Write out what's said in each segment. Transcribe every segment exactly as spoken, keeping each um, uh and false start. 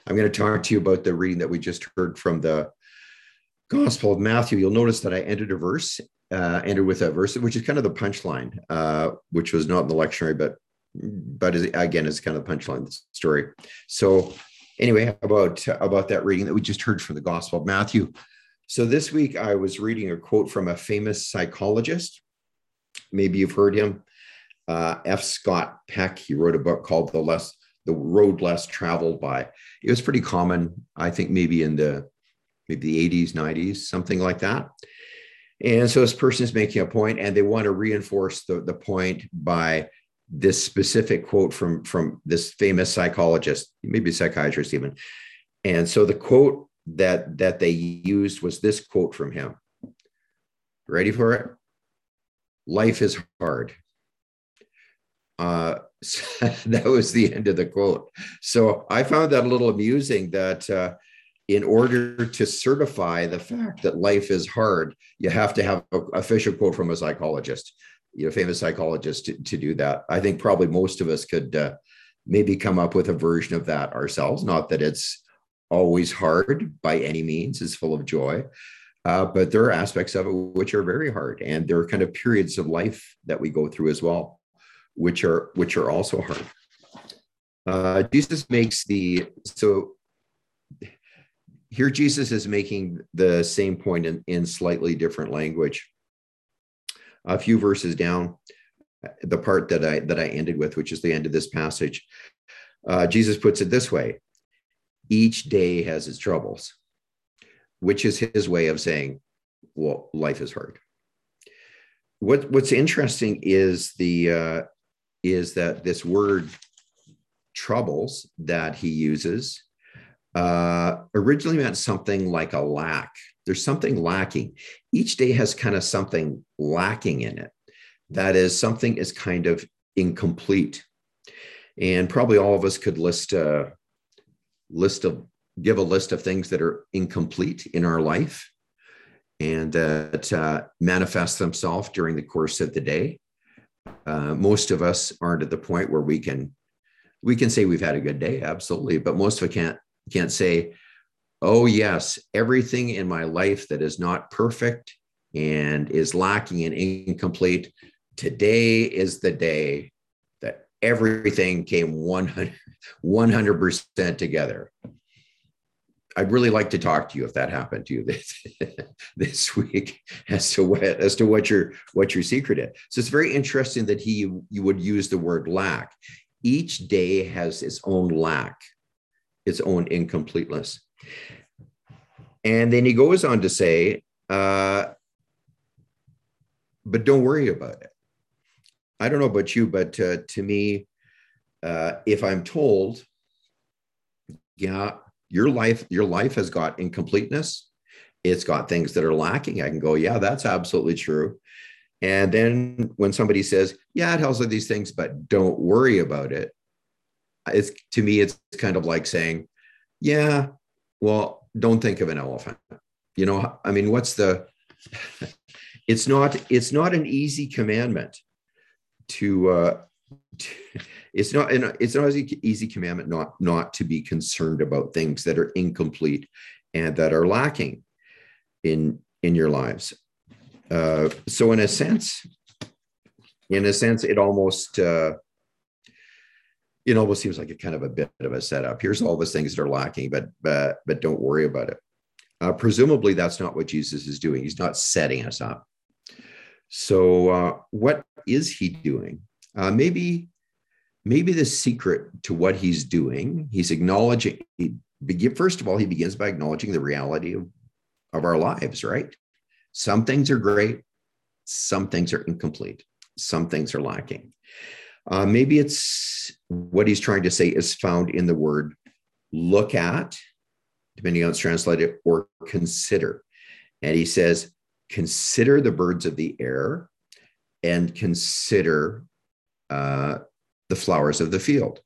I'm going to talk to you about the reading that we just heard from the Gospel of Matthew. You'll notice that I ended a verse, uh, ended with a verse, which is kind of the punchline, uh, which was not in the lectionary, but but is, again, it's kind of the punchline of the story. So anyway, about about that reading that we just heard from the Gospel of Matthew. So this week I was reading a quote from a famous psychologist. Maybe you've heard him, uh, F. Scott Peck. He wrote a book called The Less The Road Less Traveled By. It was pretty common, I think, maybe in the maybe the eighties, nineties, something like that. And so this person is making a point, and they want to reinforce the, the point by this specific quote from, from this famous psychologist, maybe psychiatrist even. And so the quote that, that they used was this quote from him. Ready for it? Life is hard. Uh, that was the end of the quote. So I found that a little amusing that uh, in order to certify the fact that life is hard, you have to have an official quote from a psychologist, you know, famous psychologist to, to do that. I think probably most of us could uh, maybe come up with a version of that ourselves. Not that it's always hard by any means, it's full of joy. Uh, but there are aspects of it which are very hard. And there are kind of periods of life that we go through as well, which are which are also hard. Uh, Jesus makes the, so here Jesus is making the same point in, in slightly different language. A few verses down, the part that I that I ended with, which is the end of this passage, uh, Jesus puts it this way: each day has its troubles, which is his way of saying, well, life is hard. What what's interesting is the uh, is that this word troubles that he uses uh, originally meant something like a lack. There's something lacking. Each day has kind of something lacking in it. That is, something is kind of incomplete. And probably all of us could list a list of give a list of things that are incomplete in our life and that uh, manifest themselves during the course of the day. Uh, most of us aren't at the point where we can we can say we've had a good day, absolutely, but most of us can't can't say, oh yes, everything in my life that is not perfect and is lacking and incomplete, today is the day that everything came one hundred percent together. I'd really like to talk to you if that happened to you this, this week as to what as to what your what your secret is. So it's very interesting that he you would use the word lack. Each day has its own lack, its own incompleteness. And then he goes on to say, uh, but don't worry about it. I don't know about you, but uh, to me, uh, if I'm told, yeah, your life, your life has got incompleteness, it's got things that are lacking, I can go, yeah, that's absolutely true. And then when somebody says, yeah, it has all these things, but don't worry about it, it's, to me, it's kind of like saying, yeah, well, don't think of an elephant. You know, I mean, what's the, it's not, it's not an easy commandment to, uh, to it's not, it's not an easy commandment not, not to be concerned about things that are incomplete and that are lacking in, in your lives. Uh, so in a sense, in a sense, it almost, uh, it almost seems like a kind of a bit of a setup. Here's all the things that are lacking, but, but, but don't worry about it. Uh, presumably that's not what Jesus is doing. He's not setting us up. So uh, what is he doing? Uh, maybe, maybe the secret to what he's doing, he's acknowledging, he begin, first of all, he begins by acknowledging the reality of, of our lives, right? Some things are great. Some things are incomplete. Some things are lacking. Uh, maybe it's what he's trying to say is found in the word look at, depending on how it's translated, or consider. And he says, consider the birds of the air and consider uh, the flowers of the field.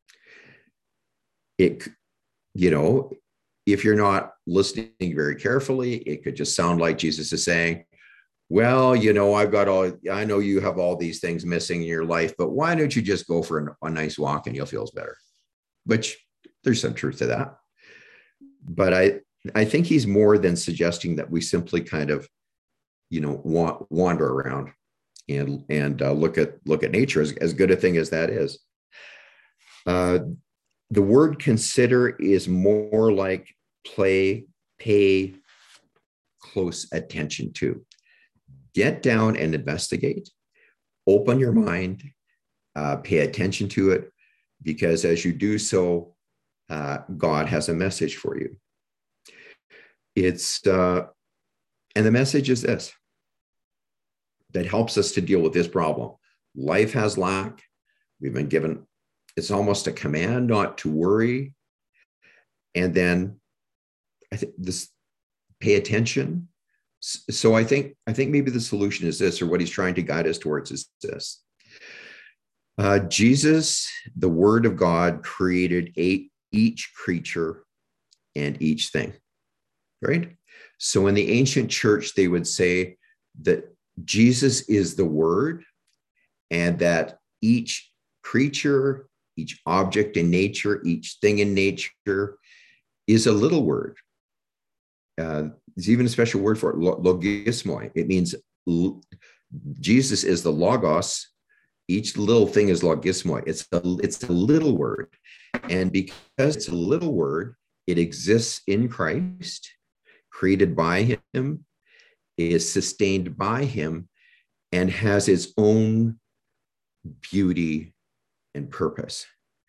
It, you know, if you're not listening very carefully, it could just sound like Jesus is saying, well, you know, I've got all, I know you have all these things missing in your life, but why don't you just go for a, a nice walk and you'll feel better? Which there's some truth to that. but I, I think he's more than suggesting that we simply kind of, you know, wa- wander around and and uh, look at look at nature, as, as good a thing as that is. Uh, the word consider is more like play, pay close attention to. Get down and investigate. Open your mind, uh, pay attention to it, because as you do so, uh, God has a message for you. It's uh, and the message is this that helps us to deal with this problem. Life has lack. We've been given, it's almost a command not to worry. And then I think this, pay attention. So I think, I think maybe the solution is this, or what he's trying to guide us towards is this. Uh, Jesus, the Word of God, created eight, each creature and each thing, right? So in the ancient church, they would say that Jesus is the Word, and that each creature, each object in nature, each thing in nature is a little word. Uh, there's even a special word for it, logismoi. It means l- Jesus is the logos. Each little thing is logismoi. It's a, it's a little word. And because it's a little word, it exists in Christ, created by him, is sustained by him, and has its own beauty and purpose.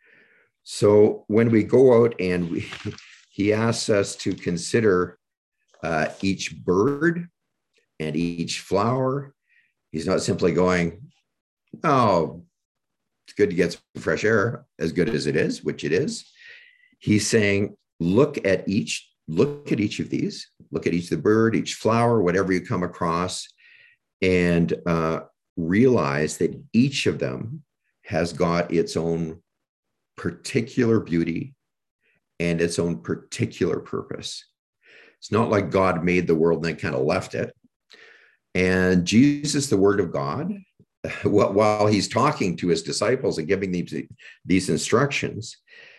So when we go out and we, he asks us to consider uh, each bird and each flower, he's not simply going, oh, it's good to get some fresh air, as good as it is, which it is. He's saying, look at each, look at each of these, look at each of the bird, each flower, whatever you come across, and uh, realize that each of them has got its own particular beauty and its own particular purpose. It's not like God made the world and then kind of left it. And Jesus, the Word of God, while he's talking to his disciples and giving these, these instructions,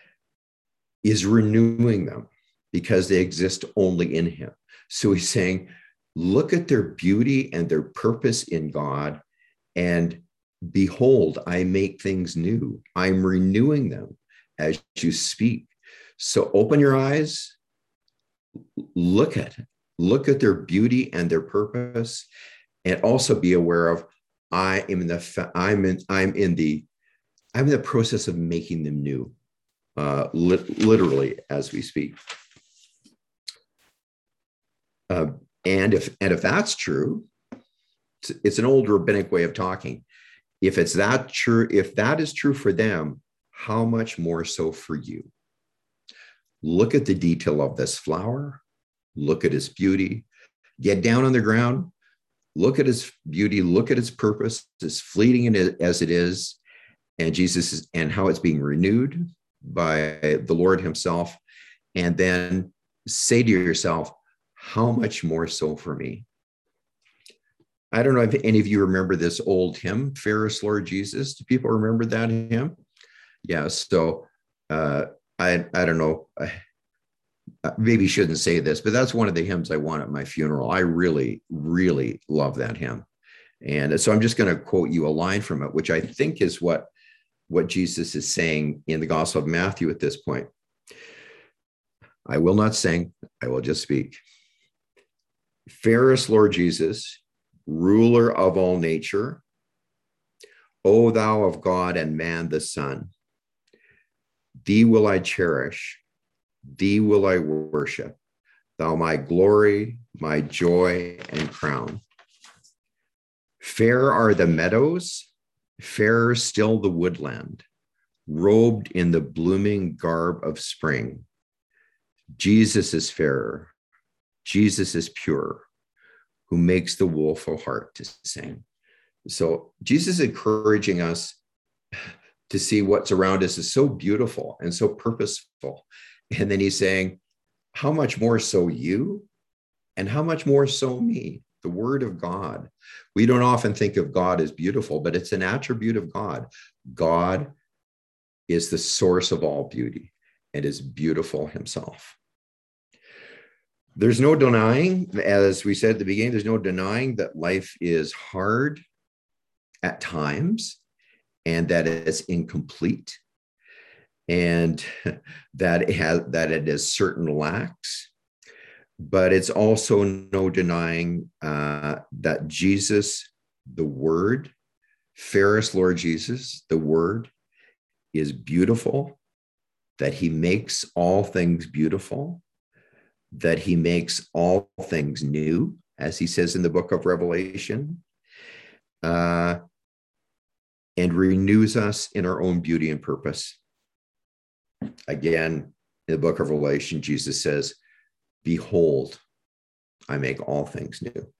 is renewing them because they exist only in him. So he's saying, look at their beauty and their purpose in God, and behold, I make things new. I'm renewing them as you speak. So open your eyes, look at it, look at their beauty and their purpose, and also be aware of I am in the I'm in I'm in the I'm in the process of making them new, uh, li- literally as we speak. Uh, and if and if that's true, it's, it's an old rabbinic way of talking. If it's that true, if that is true for them, how much more so for you? Look at the detail of this flower. Look at its beauty. Get down on the ground. Look at its beauty. Look at its purpose, as fleeting as it is, and Jesus is, and how it's being renewed by the Lord himself. And then say to yourself, how much more so for me? I don't know if any of you remember this old hymn, Fairest Lord Jesus. Do people remember that hymn? Yeah. So uh, I I don't know. I, maybe shouldn't say this, but that's one of the hymns I want at my funeral. I really, really love that hymn. And so I'm just going to quote you a line from it, which I think is what, what Jesus is saying in the Gospel of Matthew at this point. I will not sing, I will just speak. Fairest Lord Jesus, ruler of all nature, O thou of God and man the Son, thee will I cherish, thee will I worship, thou my glory, my joy and crown. Fair are the meadows, fairer still the woodland, robed in the blooming garb of spring. Jesus is fairer, Jesus is pure, who makes the woeful heart to sing. So Jesus is encouraging us to see what's around us is so beautiful and so purposeful. And then he's saying, how much more so you, and how much more so me, the Word of God. We don't often think of God as beautiful, but it's an attribute of God. God is the source of all beauty and is beautiful himself. There's no denying, as we said at the beginning, there's no denying that life is hard at times and that it's incomplete and that it has that it has certain lacks. But it's also no denying uh, that Jesus, the Word, Ferris Lord Jesus, the Word, is beautiful, that he makes all things beautiful, that he makes all things new, as he says in the book of Revelation, uh, and renews us in our own beauty and purpose. Again, in the book of Revelation, Jesus says, behold, I make all things new.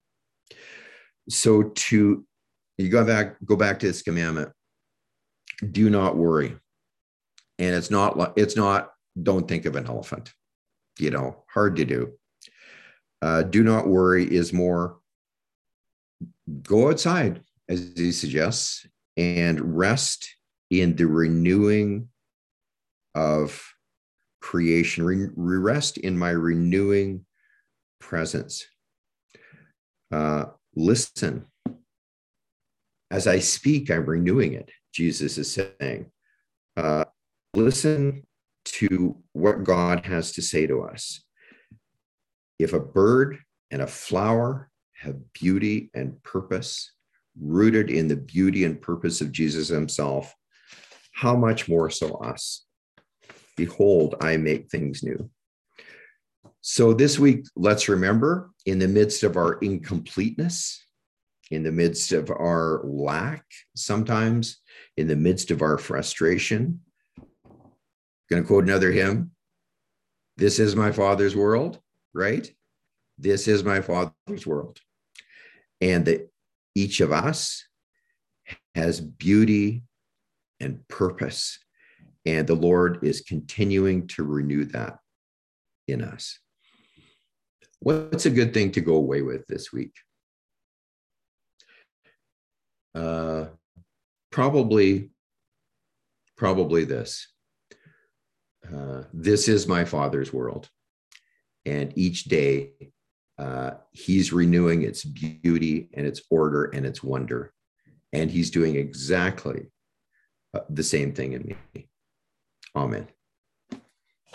So to, you go back, go back to this commandment, do not worry. And it's not, it's not, don't think of an elephant. You know, hard to do. Uh, do not worry is more go outside, as he suggests, and rest in the renewing of creation, re- rest in my renewing presence. Uh, listen. As I speak, I'm renewing it, Jesus is saying. Uh, listen to what God has to say to us. If a bird and a flower have beauty and purpose, rooted in the beauty and purpose of Jesus himself, how much more so us? Behold, I make things new. So this week, let's remember, in the midst of our incompleteness, in the midst of our lack, sometimes in the midst of our frustration, going to quote another hymn. This is my Father's world, right? This is my Father's world. And that each of us has beauty and purpose. And the Lord is continuing to renew that in us. What's a good thing to go away with this week? Uh, probably, probably this. Uh, this is my Father's world. And each day, uh, he's renewing its beauty and its order and its wonder. And he's doing exactly uh, the same thing in me. Amen.